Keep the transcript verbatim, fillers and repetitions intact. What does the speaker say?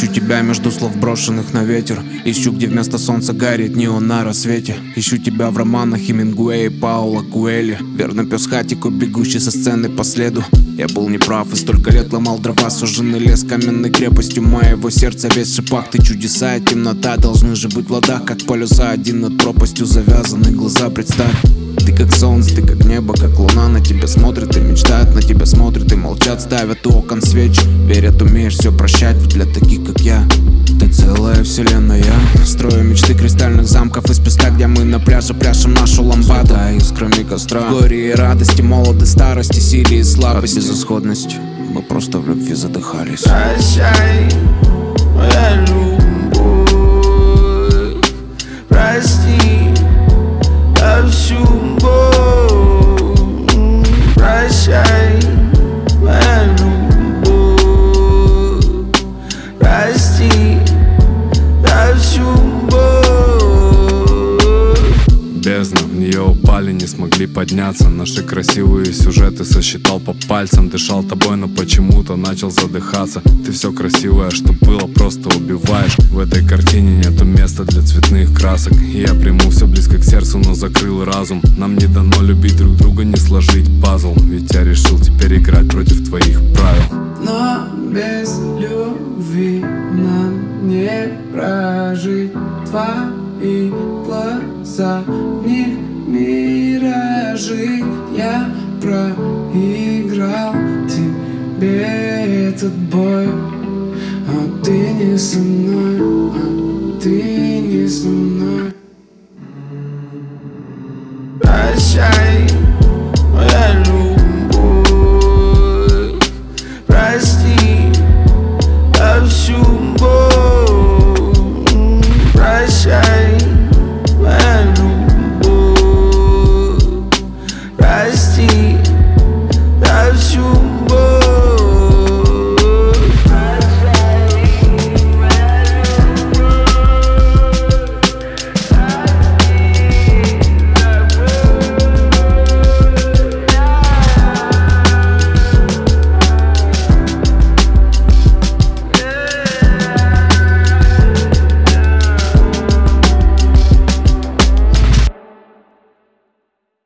тебя между слов, брошенных на ветер. Ищу, где вместо солнца горит неон на рассвете. Ищу тебя в романах Хемингуэя и Паула Куэльо. Верный пес Хатико, бегущий со сцены по следу. Я был неправ и столько лет ломал дрова. Суженный лес каменной крепостью моего сердца. Весь шипах, ты чудеса и темнота должны же быть в ладах, как полюса. Один над пропастью завязаны глаза, представь. Ты как солнце, ты как небо, как луна. На тебя смотрят и мечтают, на тебя смотрят и молчат. Ставят у окон свечи, верят, умеешь все прощать. Ведь для таких, как я, ты целая вселенная. Строю мечты кристальных замков из песка, где мы на пляже пляшем нашу ламбаду. Да, искрами костра, горе и радости, молоды, старости, силе и слабости, от безысходности. Мы просто в любви задыхались. Прощай, моя любовь, прости за всю боль. Прощай, моя любовь, прости за всю боль. Бездна, в нее упали, не смогли подняться. Наши красивые сюжеты сосчитал по пальцам. Дышал тобой, но почему-то начал задыхаться. Ты все красивое, что было, просто убиваешь. В этой картине нету места для цветных красок. И я приму все близко к сердцу, но закрыл разум. Нам не дано любить друг друга, не сложить пазл. Ведь я решил теперь играть против твоих правил. Но без любви нам не прожить. Твои глаза, в них миражи. Я проиграл тебе этот бой. А ты не со мной, а ты не со мной.